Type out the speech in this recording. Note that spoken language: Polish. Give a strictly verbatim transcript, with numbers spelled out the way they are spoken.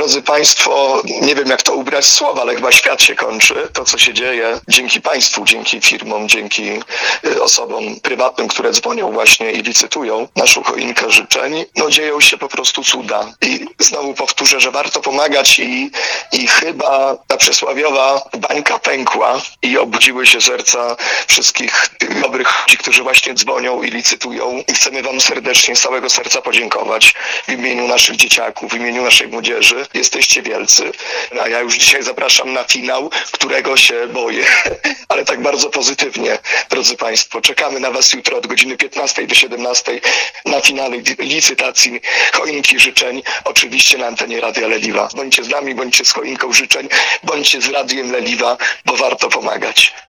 Drodzy Państwo, nie wiem jak to ubrać w słowa, ale chyba świat się kończy. To, co się dzieje dzięki Państwu, dzięki firmom, dzięki osobom prywatnym, które dzwonią właśnie i licytują naszą choinkę życzeń, no dzieją się po prostu cuda. I znowu powtórzę, że warto pomagać i, i chyba ta przysłowiowa bańka pękła i obudziły się serca wszystkich tych dobrych ludzi, którzy właśnie dzwonią i licytują. I chcemy Wam serdecznie z całego serca podziękować w imieniu naszych dzieciaków, w imieniu naszej młodzieży. Jesteście wielcy. A ja już dzisiaj zapraszam na finał, którego się boję, ale tak bardzo pozytywnie, drodzy Państwo. Czekamy na Was jutro od godziny piętnastej do siedemnastej na finale licytacji choinki życzeń, oczywiście na antenie Radia Leliwa. Bądźcie z nami, bądźcie z choinką życzeń, bądźcie z Radiem Leliwa, bo warto pomagać.